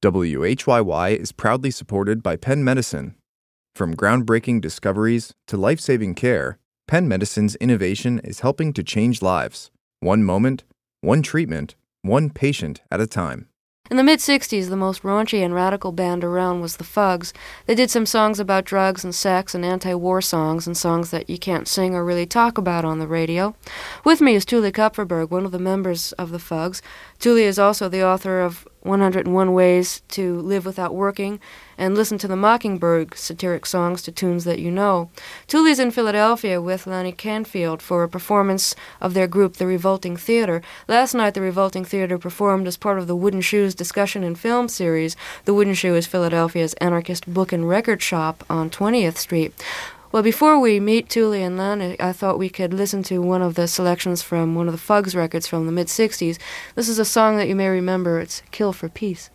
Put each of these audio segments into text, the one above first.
WHYY is proudly supported by Penn Medicine. From groundbreaking discoveries to life-saving care, Penn Medicine's innovation is helping to change lives. One moment, one treatment, one patient at a time. In the mid-'60s, the most raunchy and radical band around was the Fugs. They did some songs about drugs and sex and anti-war songs and songs that you can't sing or really talk about on the radio. With me is Tuli Kupferberg, one of the members of the Fugs. Tuli is also the author of 101 Ways to Live Without Working and Listen to the Mockingbird satiric songs to tunes that you know. Tuli's in Philadelphia with Lani Canfield for a performance of their group, The Revolting Theater. Last night, The Revolting Theater performed as part of the Wooden Shoes discussion and film series. The Wooden Shoe is Philadelphia's anarchist book and record shop on 20th Street. Well, before we meet Tuli and Lani, I thought we could listen to one of the selections from one of the Fugs records from the mid-'60s. This is a song that you may remember. It's Kill for Peace.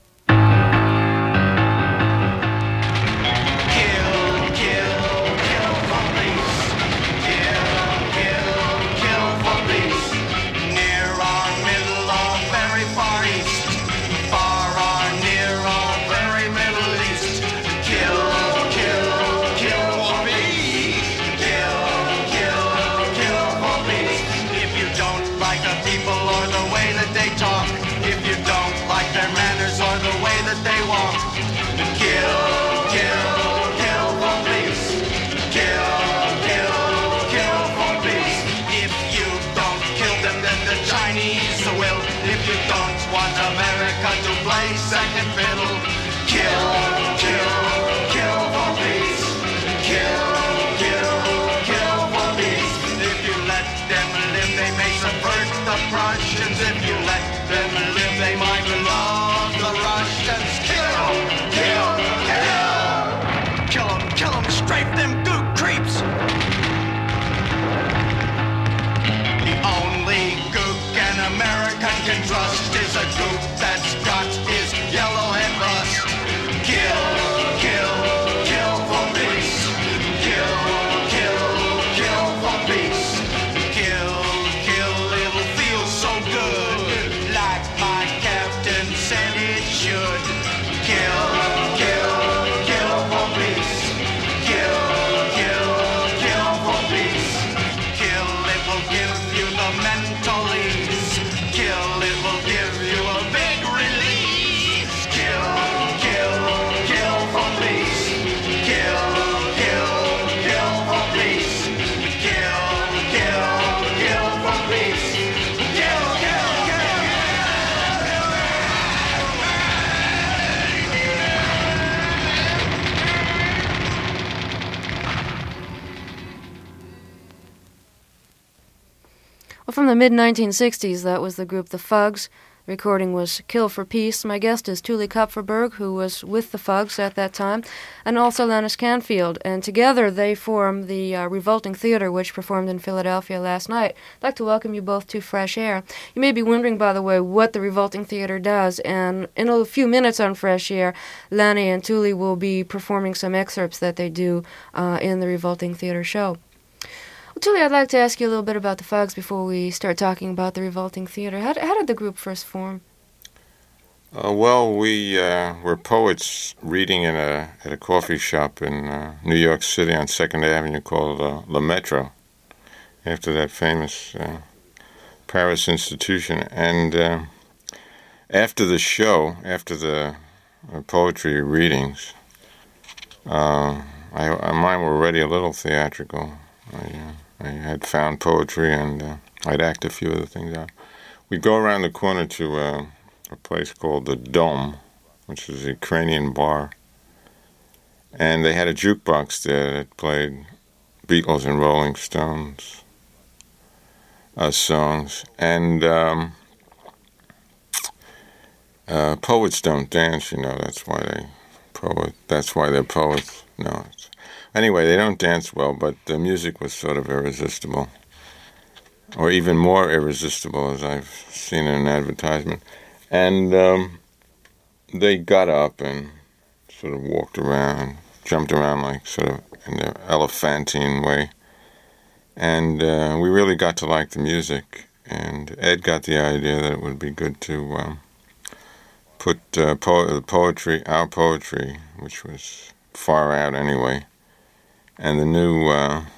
Second fiddle, kill, kill, kill for peace. Kill, kill, kill for peace. If you let them live, they may subvert the Prussians. If you let them live, they might love the Russians. Kill, kill, kill. Kill them, strafe them gook creeps. The only gook an American can trust is a gook that's got his yellowhead rust. Kill, kill, kill for peace. Kill, kill, kill for peace. Kill, kill, it'll feel so good, like my captain said it should. Kill, kill, kill for peace. Kill, kill, kill for peace. Kill, it will give you the mental ease. Kill, it will give you a big release. Kill, kill, kill for peace. Kill, kill, kill for peace. Kill, kill, kill for peace. Kill, kill, kill. Well, from the mid-1960s, that was the group The Fugs. The recording was Kill for Peace. My guest is Tuli Kupferberg, who was with the Fugs at that time, and also Lani Canfield. And together they form the Revolting Theater, which performed in Philadelphia last night. I'd like to welcome you both to Fresh Air. You may be wondering, by the way, what the Revolting Theater does. And in a few minutes on Fresh Air, Lani and Tuli will be performing some excerpts that they do in the Revolting Theater show. Well, Tuli, I'd like to ask you a little bit about the Fugs before we start talking about the Revolting Theater. How did the group first form? Well, we were poets reading at a coffee shop in New York City on 2nd Avenue called Le Metro, after that famous Paris institution. And after the show, after the poetry readings, mine were already a little theatrical. I had found poetry, and I'd act a few of the things out. We'd go around the corner to a place called the Dome, which is a Ukrainian bar, and they had a jukebox there that played Beatles and Rolling Stones songs. And poets don't dance, you know. That's why they're poets. No. Anyway, they don't dance well, but the music was sort of irresistible, or even more irresistible, as I've seen in an advertisement. And they got up and sort of walked around, jumped around like sort of in their elephantine way. And we really got to like the music. And Ed got the idea that it would be good to put our poetry, which was far out anyway, and the new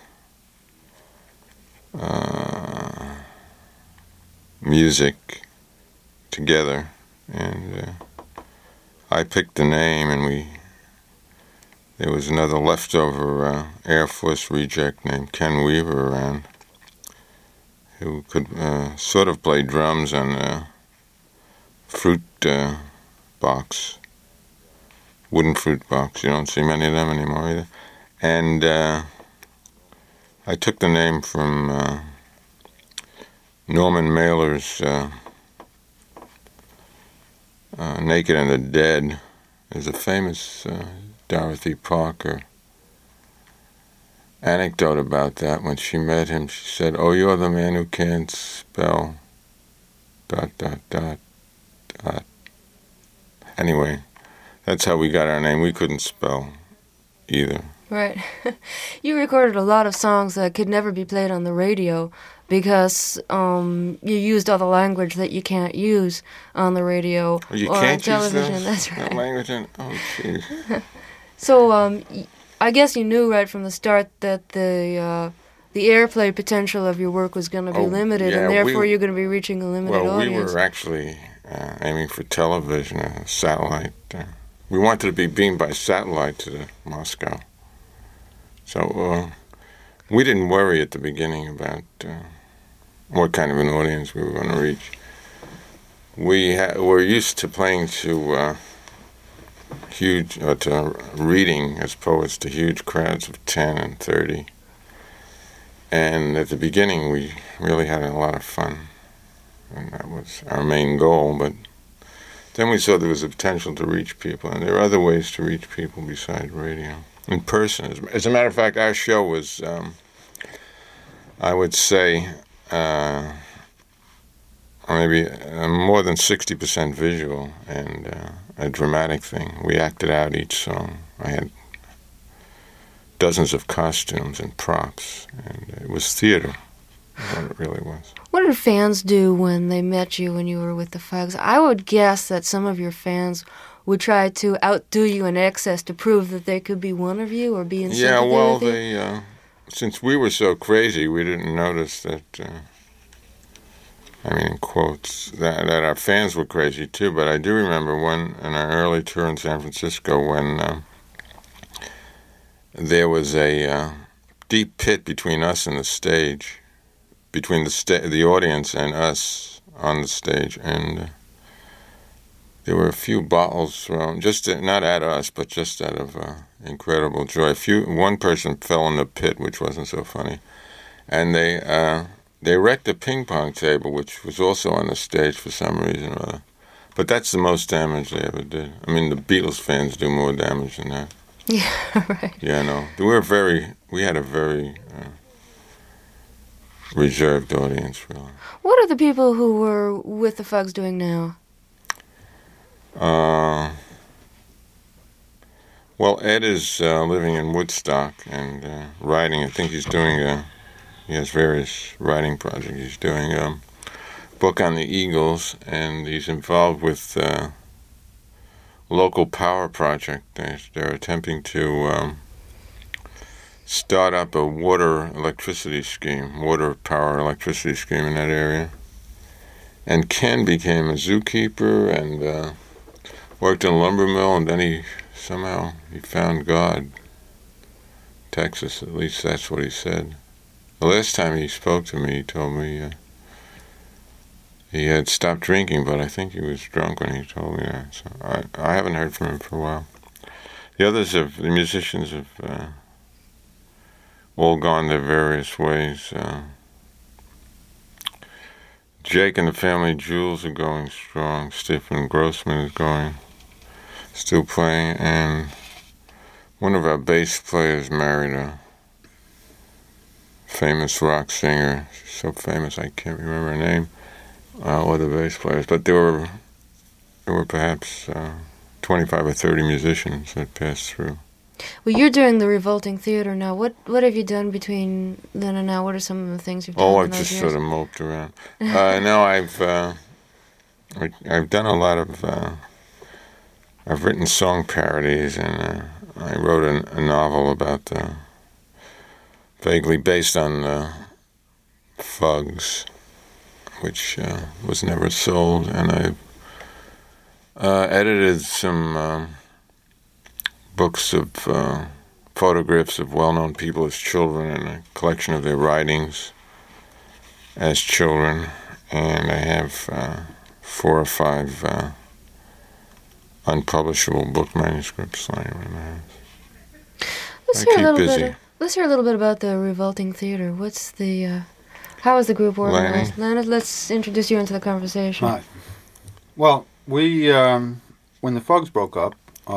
music together, and I picked the name, and there was another leftover Air Force reject named Ken Weaver around, who could sort of play drums on a fruit box, wooden fruit box. You don't see many of them anymore either. And I took the name from Norman Mailer's Naked and the Dead. There's a famous Dorothy Parker anecdote about that. When she met him, she said, "Oh, you're the man who can't spell ... Anyway, that's how we got our name. We couldn't spell either. Right. You recorded a lot of songs that could never be played on the radio because you used all the language that you can't use on the radio You or on can't television. use That's right. that language? Oh, jeez. So I guess you knew right from the start that the airplay potential of your work was going to be limited, yeah, and therefore you're going to be reaching a limited audience. We were actually aiming for television, satellite. We wanted to be beamed by satellite to Moscow. So we didn't worry at the beginning about what kind of an audience we were going to reach. We're used to playing to to reading as poets to huge crowds of 10 and 30. And at the beginning, we really had a lot of fun. And that was our main goal. But then we saw there was a potential to reach people. And there are other ways to reach people besides radio. In person. As a matter of fact, our show was, I would say, maybe more than 60% visual and a dramatic thing. We acted out each song. I had dozens of costumes and props, and it was theater, what it really was. What did fans do when they met you when you were with the Fugs? I would guess that some of your fans would try to outdo you in excess to prove that they could be one of you or be in sympathy with you. They, since we were so crazy, we didn't notice that, in quotes, that our fans were crazy too. But I do remember in our early tour in San Francisco when there was a deep pit between us and the stage, between the audience and us on the stage, and there were a few bottles thrown, not at us, but just out of incredible joy. One person fell in the pit, which wasn't so funny, and they wrecked a ping pong table, which was also on the stage for some reason or other. But that's the most damage they ever did. I mean, the Beatles fans do more damage than that. Yeah, right. Yeah, no. We had a very reserved audience, really. What are the people who were with the Fugs doing now? Well, Ed is living in Woodstock and writing. I think he's doing he has various writing projects. He's doing a book on the Eagles, and he's involved with local power project. They're attempting to start up a water power electricity scheme in that area. And Ken became a zookeeper and worked in a lumber mill, and then he found God. Texas, at least that's what he said. The last time he spoke to me, he told me he had stopped drinking, but I think he was drunk when he told me that. So I haven't heard from him for a while. The musicians have all gone their various ways. Jake and the Family Jewels are going strong. Stephen Grossman is still playing, and one of our bass players married a famous rock singer. She's so famous I can't remember her name, or the bass players. But there were perhaps 25 or 30 musicians that passed through. Well, you're doing the Revolting Theater now. What have you done between then and now? What are some of the things you've done? I've just sort of moped around. No, I've done a lot of I've written song parodies, and I wrote a novel about vaguely based on Fugs, which was never sold, and I edited some books of photographs of well-known people as children and a collection of their writings as children, and I have 4 or 5 unpublishable book manuscripts lying around the house. Let's hear a little bit about the Revolting Theater. What's the how is the group organized? Leonard, let's introduce you into the conversation. Right. Well, we when the Fugs broke up,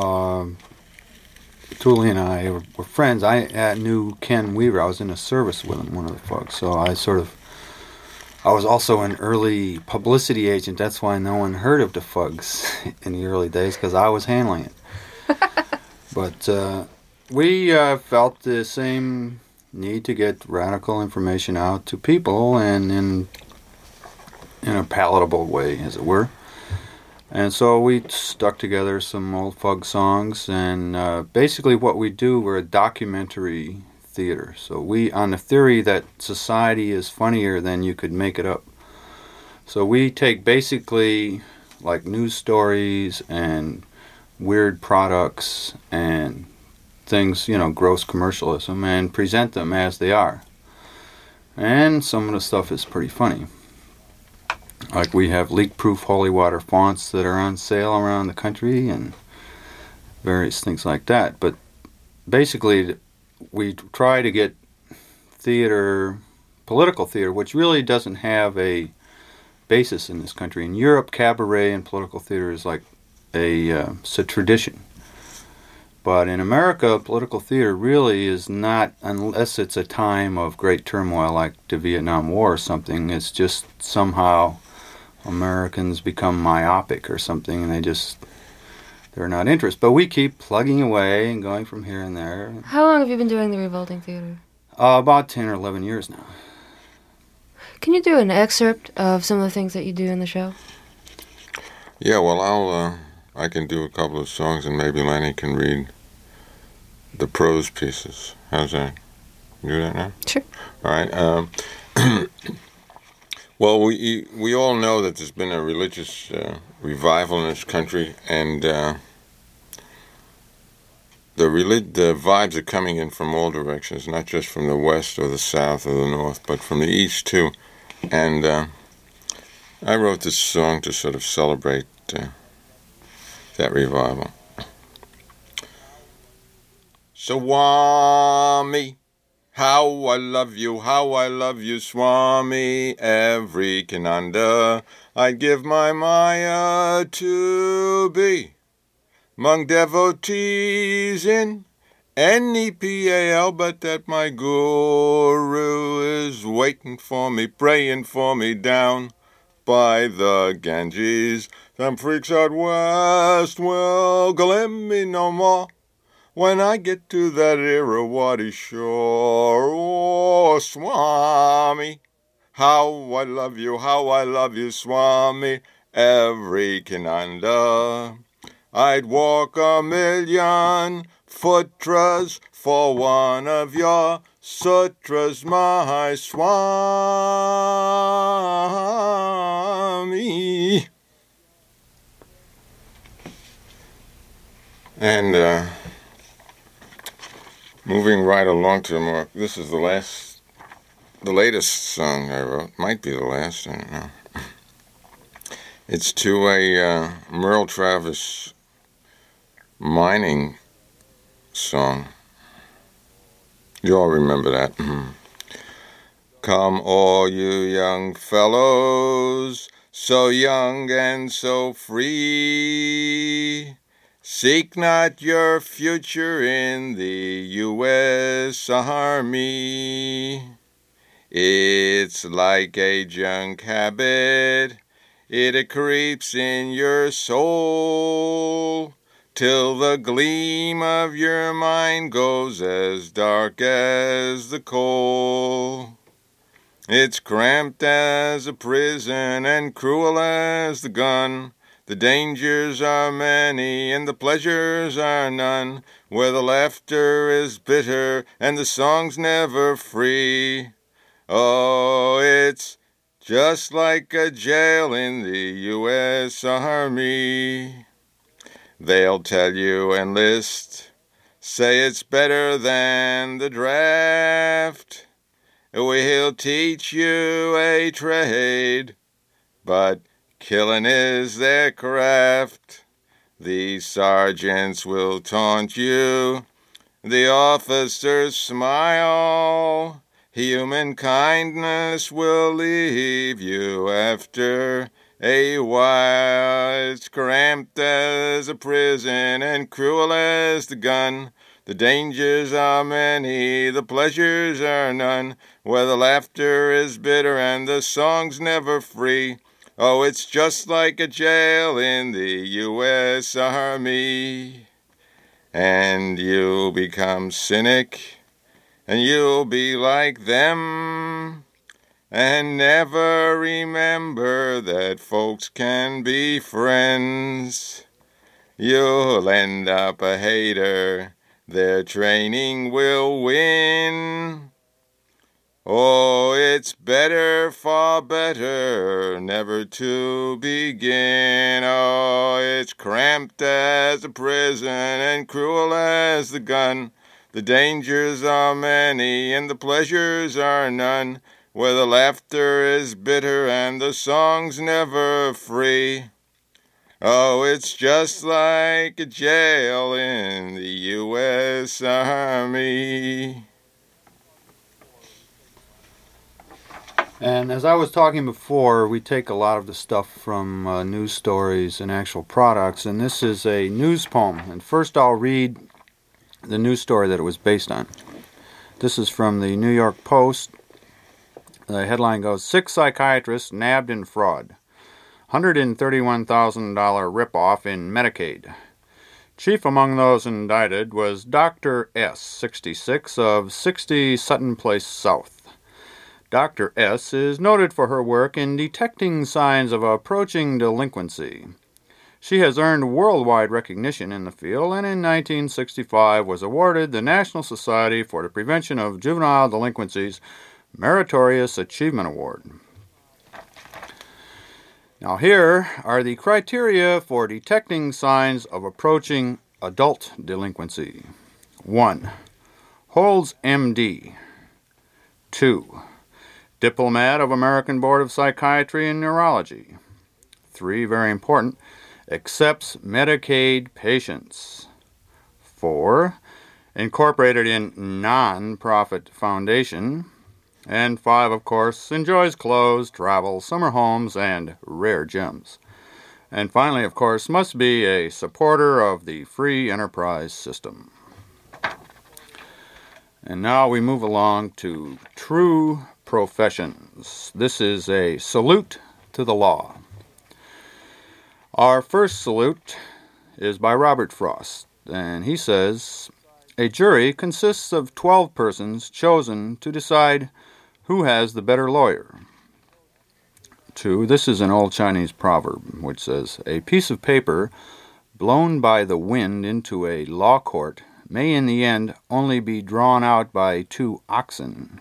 Thule and I were friends. I knew Ken Weaver. I was in a service with him, one of the Fugs. So I was also an early publicity agent. That's why no one heard of the Fugs in the early days, because I was handling it. But we felt the same need to get radical information out to people, and in a palatable way, as it were. And so we stuck together some old Fug songs, and basically what we do, we're a documentary theater. So we, on the theory that society is funnier than you could make it up. So we take basically like news stories and weird products and things, gross commercialism, and present them as they are. And some of the stuff is pretty funny. Like we have leak-proof holy water fonts that are on sale around the country and various things like that. But basically, we try to get theater, political theater, which really doesn't have a basis in this country. In Europe, cabaret and political theater is like it's a tradition. But in America, political theater really is not, unless it's a time of great turmoil like the Vietnam War or something, it's just somehow Americans become myopic or something, and they're not interested. But we keep plugging away and going from here and there. How long have you been doing the Revolting Theater? About 10 or 11 years now. Can you do an excerpt of some of the things that you do in the show? Yeah, well, I can do a couple of songs, and maybe Lenny can read the prose pieces. How's that? Do that now? Sure. All right. Well, we all know that there's been a religious revival in this country, and the vibes are coming in from all directions, not just from the west or the south or the north, but from the east too. And I wrote this song to sort of celebrate that revival. Swami, how I love you, Swami. Every Kananda I'd give my Maya to be among devotees in any PAL, but that my Guru is waiting for me, praying for me down by the Ganges. Some freaks out west will glim me no more when I get to that Irrawaddy shore. Oh, Swami, how I love you, Swami. Every Kananda I'd walk 1,000,000 futras for one of your sutras, my Swami. And moving right along to more, this is the latest song I wrote. Might be the last, I don't know. It's to a Merle Travis mining song. You all remember that. Come all you young fellows, so young and so free, seek not your future in the U.S. Army. It's like a junk habit, it creeps in your soul, till the gleam of your mind goes as dark as the coal. It's cramped as a prison and cruel as the gun The dangers are many and the pleasures are none, where the laughter is bitter and the song's never free. Oh, it's just like a jail in the U.S. Army. They'll tell you enlist, say it's better than the draft. We'll teach you a trade, but killing is their craft. The sergeants will taunt you, the officers smile. Human kindness will leave you after a while. It's cramped as a prison and cruel as the gun. The dangers are many, the pleasures are none, where the laughter is bitter and the song's never free. Oh, it's just like a jail in the U.S. Army. And you'll become cynic, and you'll be like them, and never remember that folks can be friends. You'll end up a hater, their training will win. Oh, it's better, far better, never to begin. Oh, it's cramped as a prison and cruel as the gun. The dangers are many and the pleasures are none, where the laughter is bitter and the song's never free. Oh, it's just like a jail in the U.S. Army. And as I was talking before, we take a lot of the stuff from news stories and actual products, and this is a news poem. And first I'll read the news story that it was based on. This is from the New York Post. The headline goes, 6 psychiatrists nabbed in fraud. $131,000 ripoff in Medicaid. Chief among those indicted was Dr. S., 66, of 60 Sutton Place South. Dr. S. is noted for her work in detecting signs of approaching delinquency. She has earned worldwide recognition in the field and in 1965 was awarded the National Society for the Prevention of Juvenile Delinquency's Meritorious Achievement Award. Now here are the criteria for detecting signs of approaching adult delinquency. 1. Holds MD. 2. Diplomat of American Board of Psychiatry and Neurology. 3, very important, accepts Medicaid patients. 4, incorporated in non-profit foundation. And 5, of course, enjoys clothes, travel, summer homes, and rare gems. And finally, of course, must be a supporter of the free enterprise system. And now we move along to true professions. This is a salute to the law. Our first salute is by Robert Frost, and he says, a jury consists of 12 persons chosen to decide who has the better lawyer. 2, this is an old Chinese proverb, which says, a piece of paper blown by the wind into a law court may in the end only be drawn out by 2 oxen.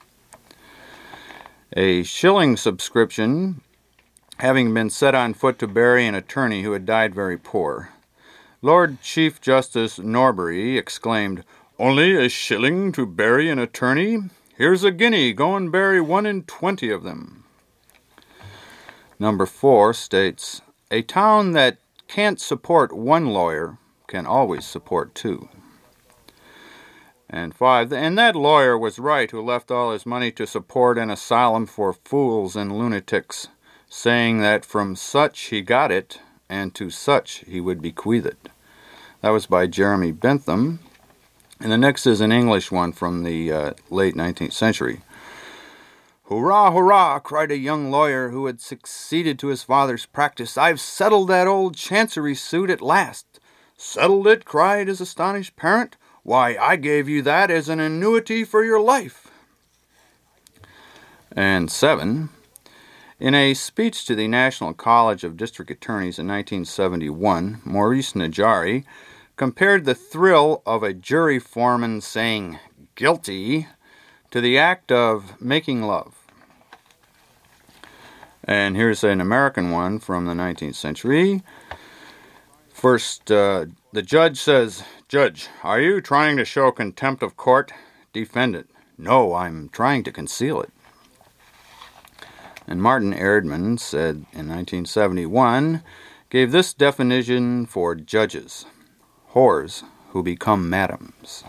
A shilling subscription having been set on foot to bury an attorney who had died very poor. Lord Chief Justice Norbury exclaimed, only a shilling to bury an attorney? Here's a guinea, go and bury 1 in 20 of them. Number 4 states, a town that can't support 1 lawyer can always support 2. And 5, and that lawyer was right who left all his money to support an asylum for fools and lunatics, saying that from such he got it, and to such he would bequeath it. That was by Jeremy Bentham. And the next is an English one from the late 19th century. Hurrah, hurrah, cried a young lawyer who had succeeded to his father's practice. I've settled that old chancery suit at last. Settled it, cried his astonished parent. Why, I gave you that as an annuity for your life. And 7, In a speech to the National College of District Attorneys in 1971, Maurice Najari compared the thrill of a jury foreman saying guilty to the act of making love. And here's an American one from the 19th century. First, the judge says, "Judge, are you trying to show contempt of court?" Defendant, "No, I'm trying to conceal it." And Martin Erdman said in 1971, gave this definition for judges: whores who become madams.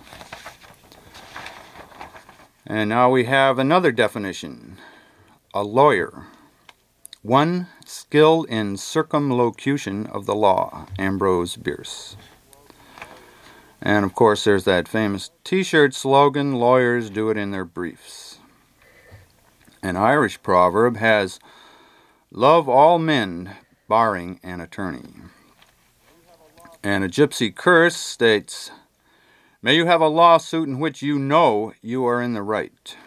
And now we have another definition: a lawyer. One skilled in circumlocution of the law, Ambrose Bierce. And of course there's that famous t-shirt slogan, lawyers do it in their briefs. An Irish proverb has, love all men, barring an attorney. And a gypsy curse states, may you have a lawsuit in which you know you are in the right.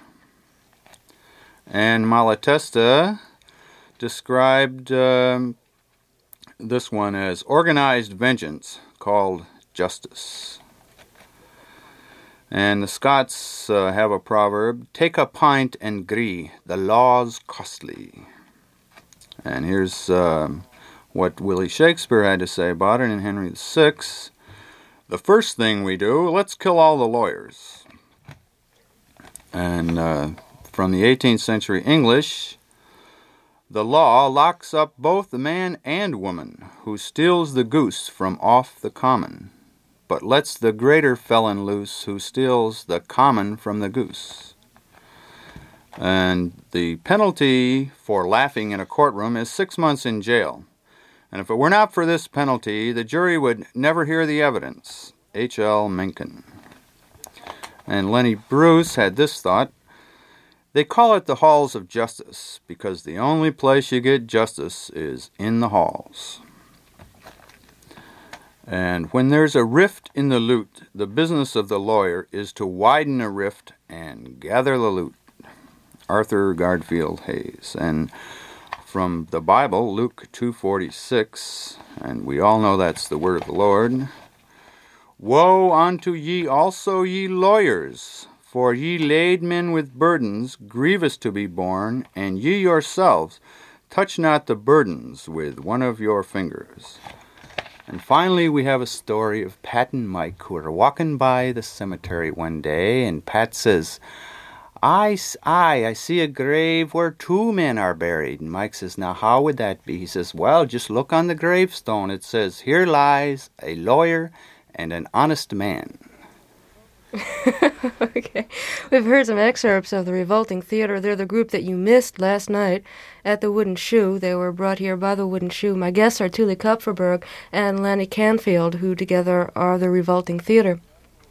And Malatesta described this one as organized vengeance called justice. And the Scots have a proverb, take a pint and gree, the law's costly. And here's what Willie Shakespeare had to say about it in Henry VI. The first thing we do, let's kill all the lawyers. And from the 18th century English, the law locks up both the man and woman who steals the goose from off the common, but lets the greater felon loose who steals the common from the goose. And the penalty for laughing in a courtroom is 6 months in jail. And if it were not for this penalty, the jury would never hear the evidence. H.L. Mencken. And Lenny Bruce had this thought, they call it the halls of justice because the only place you get justice is in the halls. And when there's a rift in the lute, the business of the lawyer is to widen a rift and gather the loot. Arthur Garfield Hayes. And from the Bible, Luke 2:46, and we all know that's the word of the Lord. Woe unto ye also, ye lawyers, for ye lade men with burdens grievous to be borne, and ye yourselves touch not the burdens with one of your fingers. And finally, we have a story of Pat and Mike who are walking by the cemetery one day, and Pat says, I see a grave where 2 men are buried. And Mike says, now how would that be? He says, well, just look on the gravestone. It says, here lies a lawyer and an honest man. Okay. We've heard some excerpts of the Revolting Theater. They're the group that you missed last night at the Wooden Shoe. They were brought here by the Wooden Shoe. My guests are Tule Kupferberg and Lanny Canfield, who together are the Revolting Theater.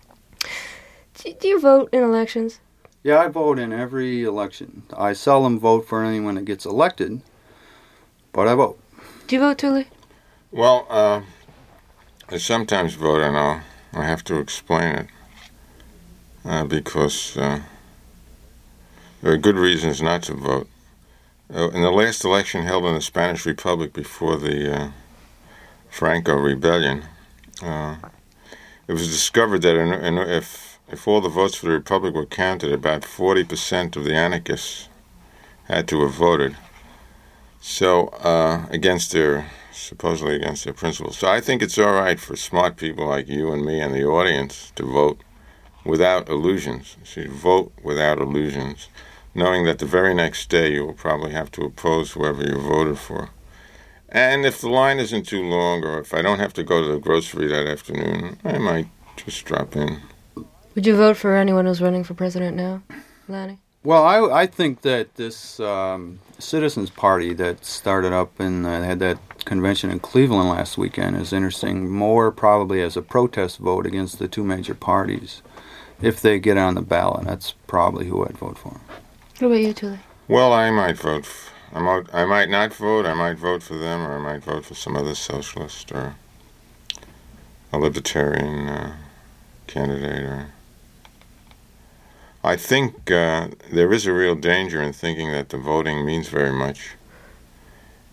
Do you vote in elections? Yeah, I vote in every election. I seldom vote for anyone that gets elected, but I vote. Do you vote, Tule? Well, I sometimes vote, and I have to explain it. Because there are good reasons not to vote. In the last election held in the Spanish Republic before the Franco Rebellion, it was discovered that if all the votes for the Republic were counted, about 40% of the anarchists had to have voted. So, supposedly against their principles. So I think it's all right for smart people like you and me and the audience to vote without illusions. So you vote without illusions, knowing that the very next day you will probably have to oppose whoever you voted for. And if the line isn't too long, or if I don't have to go to the grocery that afternoon, I might just drop in. Would you vote for anyone who's running for president now, Lanny? Well, I think that this Citizens Party that started up and had that convention in Cleveland last weekend is interesting, more probably as a protest vote against the 2 major parties. If they get on the ballot, that's probably who I'd vote for. What about you, Tule? Well, I might vote. I might not vote. I might vote for them, or I might vote for some other socialist or a libertarian candidate. I think there is a real danger in thinking that the voting means very much.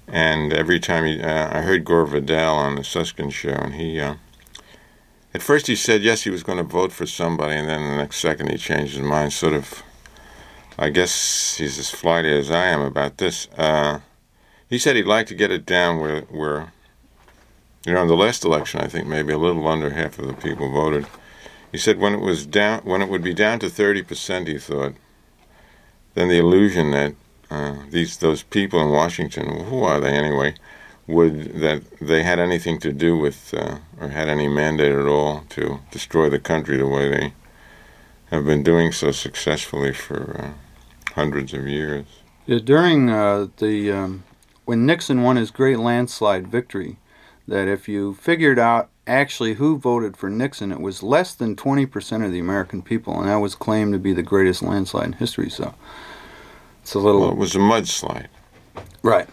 And every time I heard Gore Vidal on the Susskind show, and he, at first he said yes, he was going to vote for somebody, and then the next second he changed his mind. Sort of, I guess he's as flighty as I am about this. He said he'd like to get it down where, you know, in the last election, I think maybe a little under half of the people voted. He said when it would be down to 30%, he thought, then the illusion that those people in Washington, who are they anyway, that they had anything to do with or had any mandate at all to destroy the country the way they have been doing so successfully for hundreds of years. Yeah, during when Nixon won his great landslide victory, that if you figured out actually who voted for Nixon, it was less than 20% of the American people, and that was claimed to be the greatest landslide in history. So it's a little... Well, it was a mudslide. Right.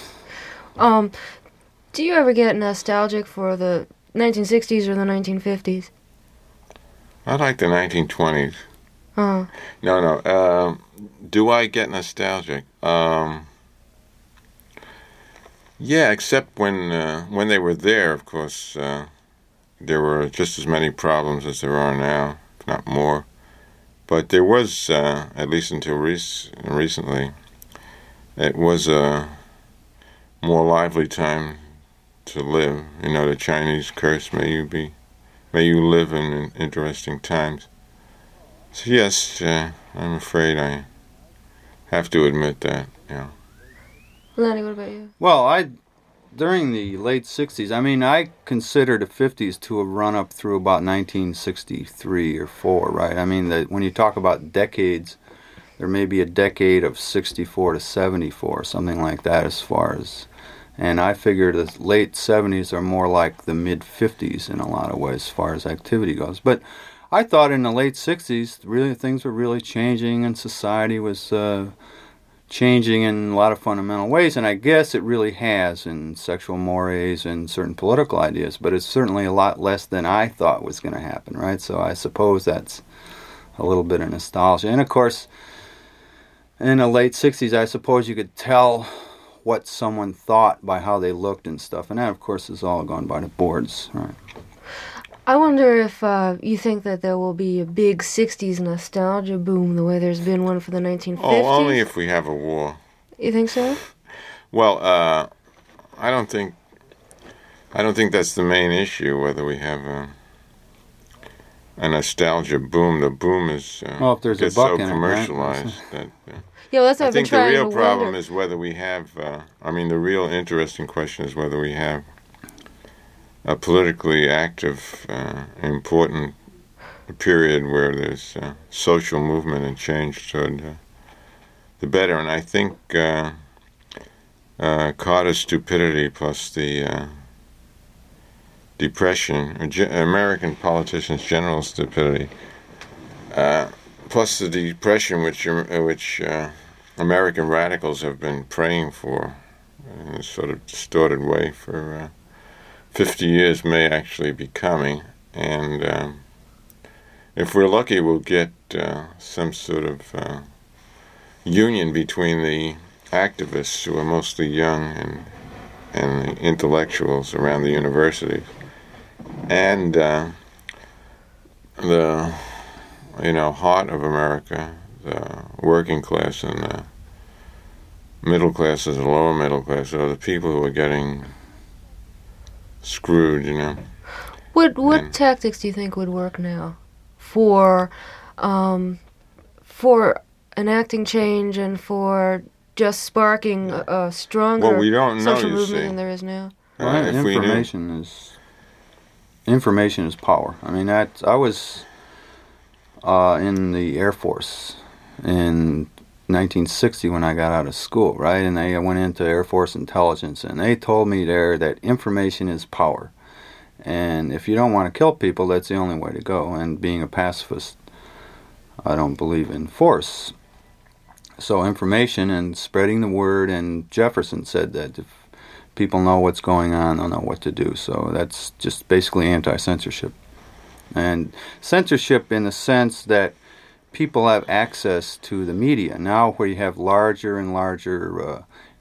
Do you ever get nostalgic for the 1960s or the 1950s? I like the 1920s. Oh. No. Do I get nostalgic? Yeah, except when they were there, of course, there were just as many problems as there are now, if not more. But there was, at least until recently, it was a more lively time to live. You know, the Chinese curse, may you live in interesting times. So yes, I'm afraid I have to admit that, yeah. Lenny, what about you? Well, during the late 60s, I consider the 50s to have run up through about 1963 or 4, right? When you talk about decades, there may be a decade of 64 to 74, something like that as far as... And I figure the late 70s are more like the mid-50s in a lot of ways as far as activity goes. But I thought in the late 60s, really things were really changing and society was... changing in a lot of fundamental ways, and I guess it really has in sexual mores and certain political ideas, but it's certainly a lot less than I thought was going to happen, right? So I suppose that's a little bit of nostalgia. And of course, in the late 60s, I suppose you could tell what someone thought by how they looked and stuff, and that, of course, is all gone by the boards, right? I wonder if you think that there will be a big 60s nostalgia boom the way there's been one for the 1950s? Oh, only if we have a war. You think so? Well, I don't think that's the main issue, whether we have a nostalgia boom. The boom is if there's gets a buck so in it, commercialized that... Yeah, well, that's what I I've been think the trying real to problem wonder. is whether we have... the real interesting question is whether we have a politically active, important period where there's social movement and change toward the better. And I think Carter's stupidity plus the depression, American politicians' general stupidity, plus the depression which American radicals have been praying for in a sort of distorted way for 50 years may actually be coming, and if we're lucky, we'll get some sort of union between the activists, who are mostly young, and the intellectuals around the universities, and the heart of America, the working class and the middle classes, the lower middle class, are the people who are getting screwed, you know. What tactics do you think would work now for enacting change and for just sparking a stronger Well, we don't know, social you movement see. than there is now? Well, If we knew. information is power. I was in the Air Force in 1960 when I got out of school, right? And I went into Air Force intelligence, and they told me there that information is power. And if you don't want to kill people, that's the only way to go. And being a pacifist, I don't believe in force. So information and spreading the word, and Jefferson said that if people know what's going on, they'll know what to do. So that's just basically anti-censorship. And censorship in the sense that people have access to the media. Now where you have larger and larger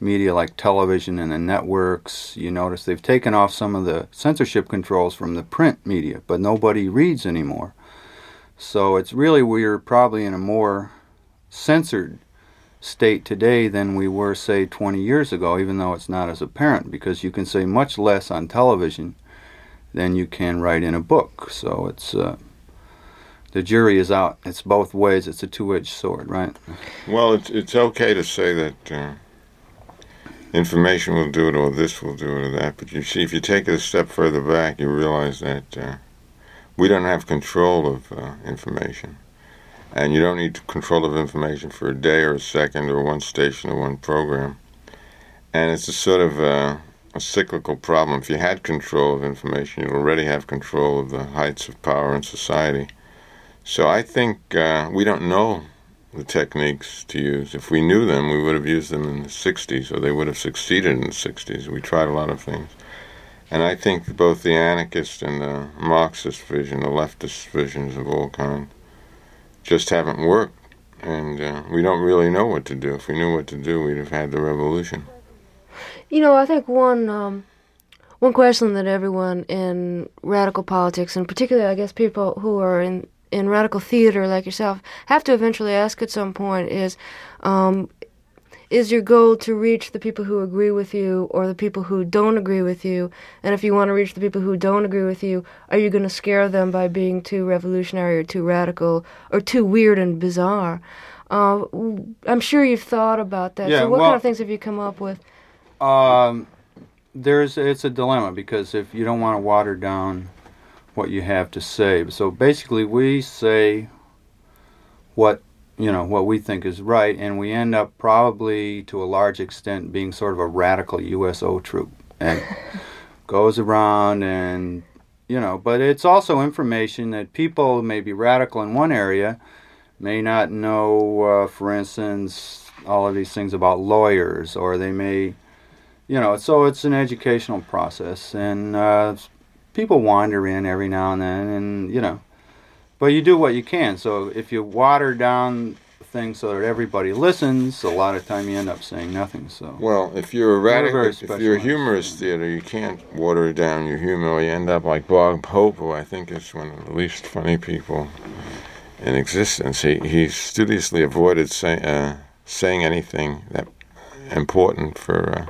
media like television and the networks. You notice they've taken off some of the censorship controls from the print media, but nobody reads anymore. So it's really, we're probably in a more censored state today than we were, say, 20 years ago, even though it's not as apparent, because you can say much less on television than you can write in a book. So it's the jury is out. It's both ways. It's a two-edged sword, right? Well, it's okay to say that information will do it, or this will do it, or that. But you see, if you take it a step further back, you realize that we don't have control of information. And you don't need control of information for a day or a second or one station or one program. And it's a sort of a cyclical problem. If you had control of information, you'd already have control of the heights of power in society. So I think we don't know the techniques to use. If we knew them, we would have used them in the 60s, or they would have succeeded in the 60s. We tried a lot of things. And I think both the anarchist and the Marxist vision, the leftist visions of all kinds, just haven't worked, and we don't really know what to do. If we knew what to do, we'd have had the revolution. You know, I think one question that everyone in radical politics, and particularly, I guess, people who are in radical theater like yourself, have to eventually ask at some point is your goal to reach the people who agree with you or the people who don't agree with you? And if you want to reach the people who don't agree with you, are you going to scare them by being too revolutionary or too radical or too weird and bizarre? I'm sure you've thought about that. Yeah, so what kind of things have you come up with? It's a dilemma, because if you don't want to water down what you have to say. So basically we say what we think is right, and we end up probably to a large extent being sort of a radical USO troop, and goes around and, but it's also information that people may be radical in one area, may not know, for instance, all of these things about lawyers, or they may, so it's an educational process, and people wander in every now and then, and, but you do what you can. So if you water down things so that everybody listens, a lot of time you end up saying nothing. So well, if you're a radical, if you're a humorist theater, you can't water down your humor, or you end up like Bob Hope, who I think is one of the least funny people in existence. He studiously avoided saying anything that important for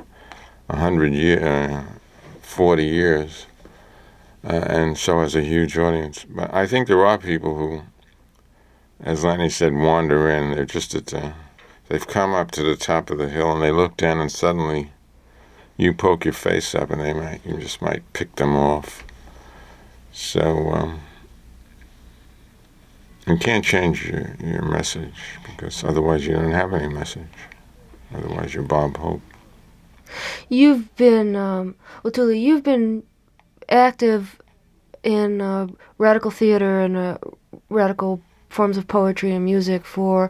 40 years. And so has a huge audience. But I think there are people who, as Lenny said, wander in. They're just they've come up to the top of the hill, and they look down, and suddenly you poke your face up, and you just might pick them off. So you can't change your message, because otherwise you don't have any message. Otherwise you're Bob Hope. You've been, Tully, you've been active in radical theater and radical forms of poetry and music for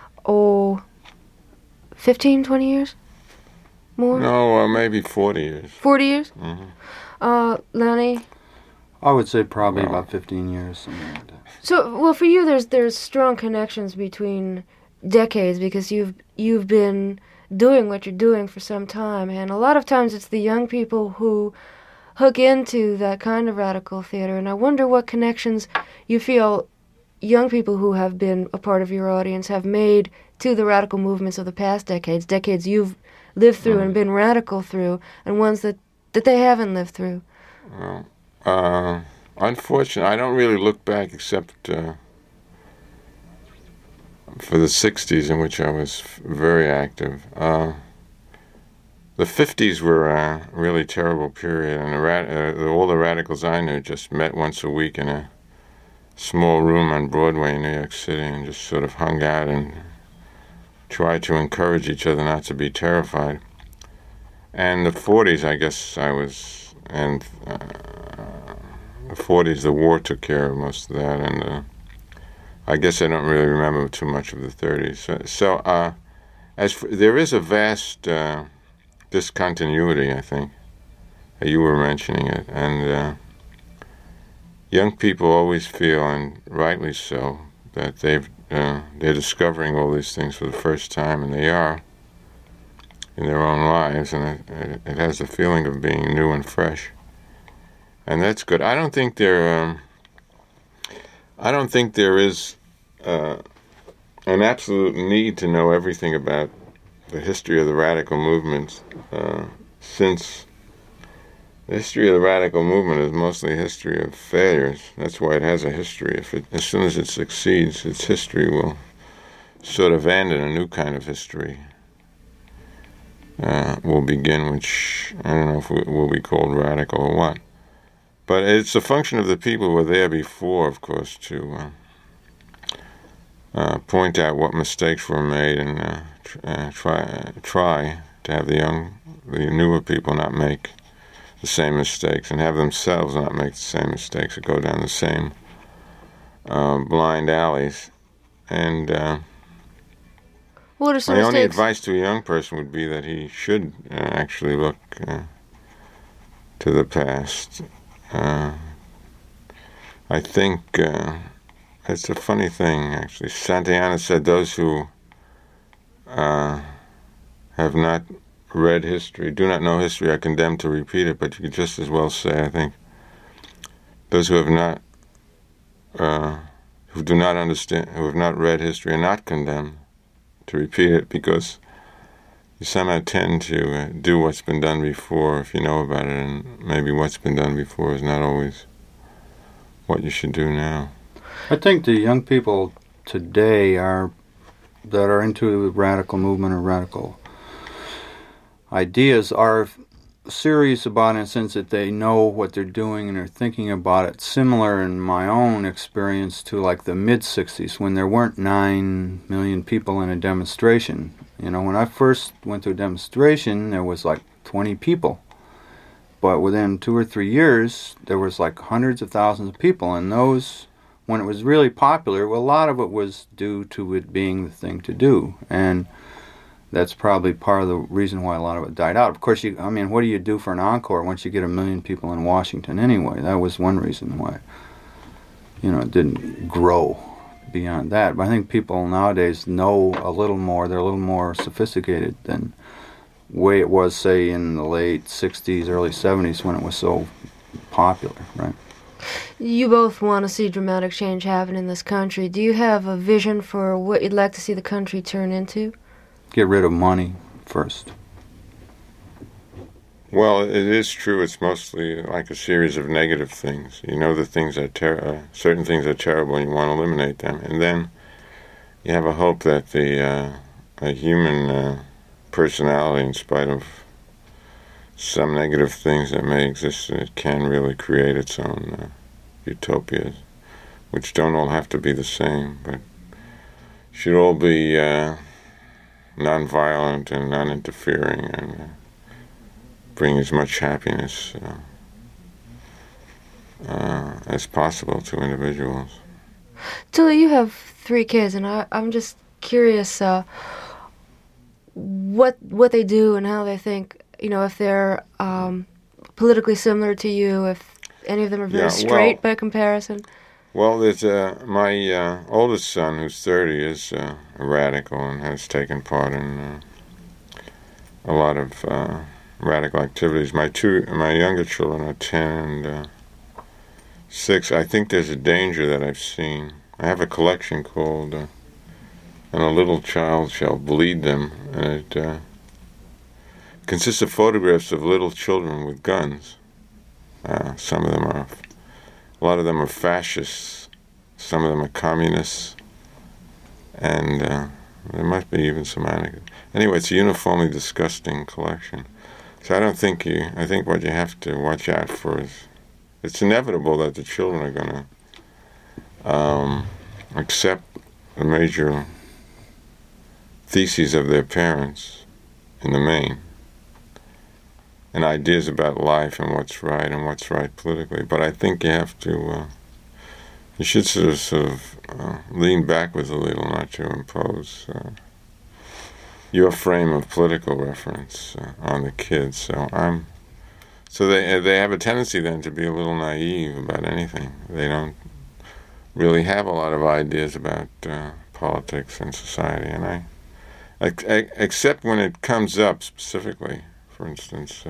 15, 20 years? More? No, maybe 40 years. 40 years? Mm-hmm. Lenny? I would say probably about 15 years, something like that. So, well, for you, there's strong connections between decades, because you've been doing what you're doing for some time, and a lot of times it's the young people who hook into that kind of radical theater, and I wonder what connections you feel young people who have been a part of your audience have made to the radical movements of the past decades you've lived through and been radical through, and ones that they haven't lived through. Well, unfortunately, I don't really look back except for the 60s, in which I was very active. The 50s were a really terrible period, and all the radicals I knew just met once a week in a small room on Broadway in New York City and just sort of hung out and tried to encourage each other not to be terrified. And the 40s, I guess I was, and the 40s, the war took care of most of that, and I guess I don't really remember too much of the 30s. There is a vast discontinuity, I think. You were mentioning it, and young people always feel, and rightly so, that they're discovering all these things for the first time, and they are. in their own lives, and it has the feeling of being new and fresh, and that's good. I don't think there is an absolute need to know everything about the history of the radical movement, since the history of the radical movement is mostly a history of failures. That's why it has a history. As soon as it succeeds, its history will sort of end, and a new kind of history will begin, which I don't know if it will be called radical or what. But it's a function of the people who were there before, of course, to point out what mistakes were made and try to have the newer people not make the same mistakes, and have themselves not make the same mistakes or go down the same blind alleys. And what are some my only mistakes? advice to a young person would be that he should actually look to the past. I think it's a funny thing, actually. Santayana said those who have not read history, do not know history, are condemned to repeat it, but you could just as well say, I think, those who have not, who do not understand, who have not read history are not condemned to repeat it, because you somehow tend to do what's been done before if you know about it, and maybe what's been done before is not always what you should do now. I think the young people today that are into the radical movement or radical ideas are serious about it in the sense that they know what they're doing and are thinking about it. Similar in my own experience to like the mid-'60s, when there weren't 9 million people in a demonstration. You know, when I first went to a demonstration, there was like 20 people. But within 2 or 3 years, there was like hundreds of thousands of people. And those, when it was really popular, well, a lot of it was due to it being the thing to do. And that's probably part of the reason why a lot of it died out. Of course, what do you do for an encore once you get 1 million people in Washington anyway? That was one reason why, it didn't grow beyond that. But I think people nowadays know a little more. They're a little more sophisticated than the way it was, say, in the late 60s, early 70s when it was so popular, right? You both want to see dramatic change happen in this country. Do you have a vision for what you'd like to see the country turn into? Get rid of money first. Well, it is true. It's mostly like a series of negative things. You know the things are certain things are terrible, and you want to eliminate them. And then you have a hope that a human personality, in spite of some negative things that may exist, it can really create its own utopias, which don't all have to be the same, but should all be non-violent and non-interfering, and bring as much happiness as possible to individuals. Tully, you have 3 kids, and I'm just curious what they do and how they think. If they're politically similar to you, if any of them are very straight by comparison. Well, there's my oldest son, who's 30, is a radical and has taken part in a lot of radical activities. My younger children are 10 and 6. I think there's a danger that I've seen. I have a collection called "And a Little Child Shall Bleed Them," and it consists of photographs of little children with guns. A lot of them are fascists, some of them are communists, and there must be even some anecdotes. Anyway, it's a uniformly disgusting collection. So I think what you have to watch out for is, it's inevitable that the children are going to accept the major theses of their parents in the main, and ideas about life and what's right politically. But I think you have to, you should sort of lean backwards a little, not to impose your frame of political reference on the kids. So they have a tendency then to be a little naive about anything. They don't really have a lot of ideas about politics and society, and except when it comes up specifically. For instance,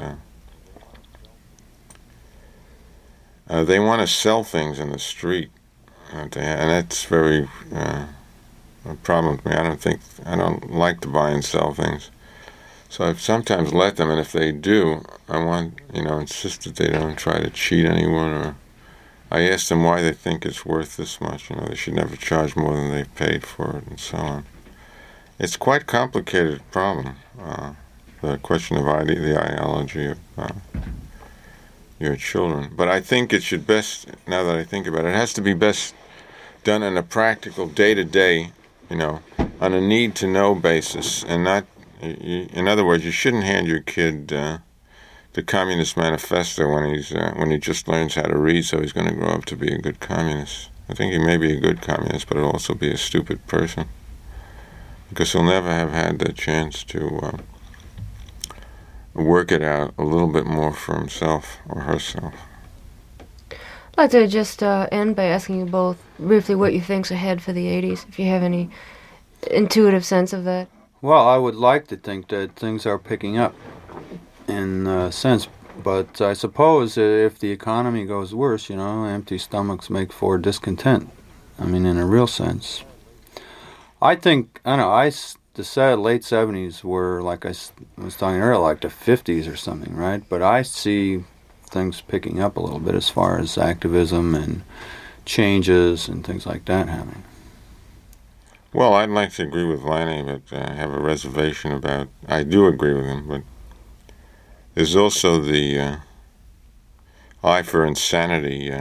they want to sell things in the street, and that's very a problem with me. I don't like to buy and sell things. So I've sometimes let them, and if they do, I want, insist that they don't try to cheat anyone, or I ask them why they think it's worth this much. They should never charge more than they've paid for it, and so on. It's quite a complicated problem, the question of the ideology of your children. But I think it should best, now that I think about it, it has to be best done in a practical, day-to-day, on a need-to-know basis, and not, in other words, you shouldn't hand your kid the Communist Manifesto when he just learns how to read, so he's going to grow up to be a good communist. I think he may be a good communist, but he'll also be a stupid person, because he'll never have had the chance to work it out a little bit more for himself or herself. I'd like to just end by asking you both briefly what you think's ahead for the 80s, if you have any intuitive sense of that. Well, I would like to think that things are picking up in a sense, but I suppose if the economy goes worse, empty stomachs make for discontent. I mean, in a real sense. I think, the late 70s were, like I was talking earlier, like the 50s or something, right? But I see things picking up a little bit as far as activism and changes and things like that happening. Well, I'd like to agree with Lanny, but I have a reservation about... I do agree with him, but there's also the eye for insanity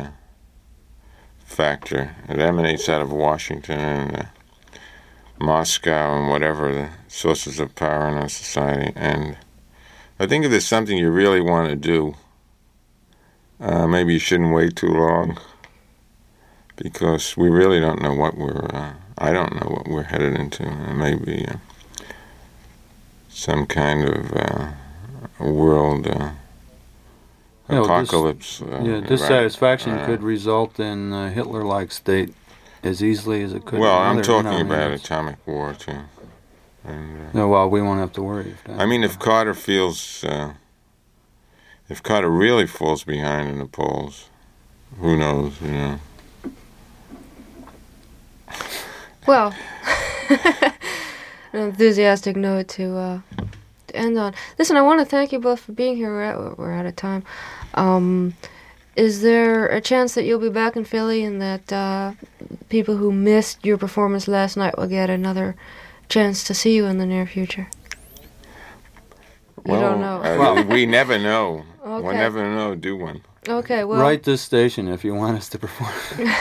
factor. It emanates out of Washington and Moscow and whatever the sources of power in our society. And I think if there's something you really want to do, maybe you shouldn't wait too long, because we really don't know what I don't know what we're headed into. Maybe some kind of world apocalypse. Dissatisfaction could result in a Hitler-like state as easily as it could. Well, I'm talking about atomic war too. And, well, we won't have to worry. I mean, if Carter really falls behind in the polls, who knows? Well, an enthusiastic note to end on. Listen, I want to thank you both for being here. We're out of time. Is there a chance that you'll be back in Philly and that people who missed your performance last night will get another chance to see you in the near future? You don't know. We never know. Okay. We'll never know, do one. Okay, well... Write this station if you want us to perform.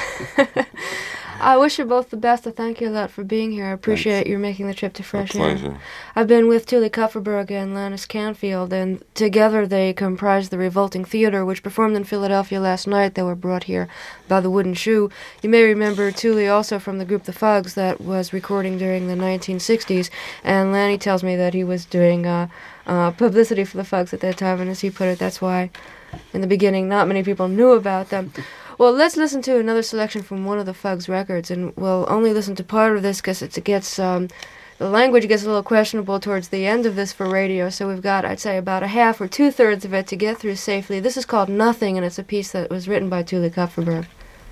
I wish you both the best. I thank you a lot for being here. I appreciate you making the trip to Fresh Air. A pleasure. I've been with Tuli Kupferberg and Lannis Canfield, and together they comprise the Revolting Theater, which performed in Philadelphia last night. They were brought here by the Wooden Shoe. You may remember Tuli also from the group The Fugs that was recording during the 1960s, and Lanny tells me that he was doing publicity for the Fugs at that time, and as he put it, that's why in the beginning not many people knew about them. Well, let's listen to another selection from one of the Fugs records, and we'll only listen to part of this because it gets the language gets a little questionable towards the end of this for radio, so we've got, I'd say, about a half or two-thirds of it to get through safely. This is called Nothing, and it's a piece that was written by Tuli Kupferberg.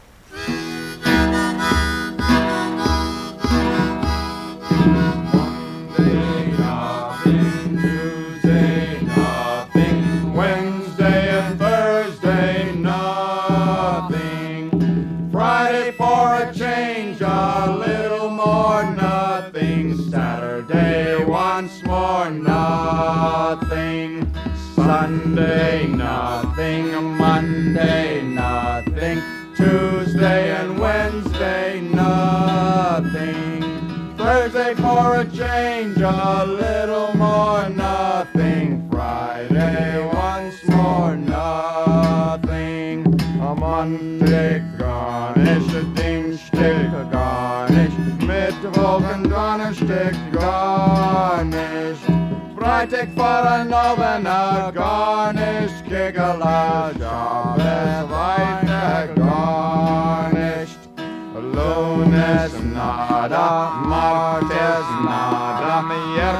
Nothing, Sunday, nothing, Monday, nothing, Tuesday and Wednesday, nothing, Thursday for a change, a little more, nothing, Friday once more, nothing, a Monday, garnish, a Dienstag, a garnish, Mittwoch and Donnerstag, garnish, Freitag for a Novena, garnished, Kegela, Shabbos, Freitag, garnished, Lunes, nada, Martes, nada,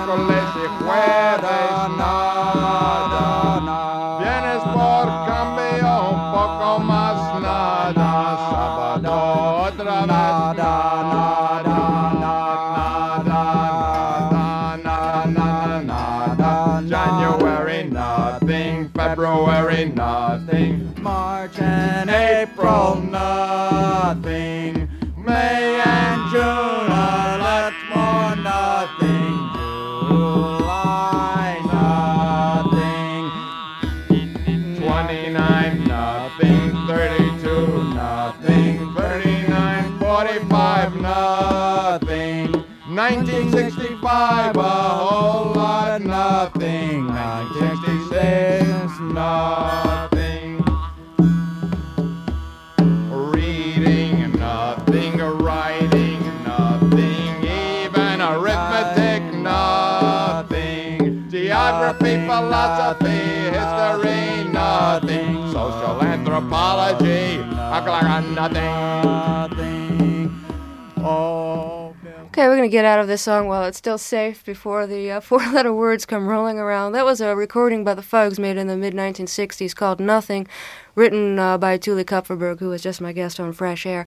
January, nothing. February, nothing. March and April, nothing. May and June, a lot more, nothing. July, nothing. 29, nothing. 32, nothing. 39, 45, nothing. 1965, a whole lot, nothing. 1966, nothing. Reading, nothing. Writing, nothing. Even arithmetic, nothing. Geography, philosophy, history, nothing. Social anthropology, nothing. Oh. Okay, we're going to get out of this song while it's still safe before the four-letter words come rolling around. That was a recording by the Fugs made in the mid-1960s called Nothing, written by Tuli Kupferberg, who was just my guest on Fresh Air.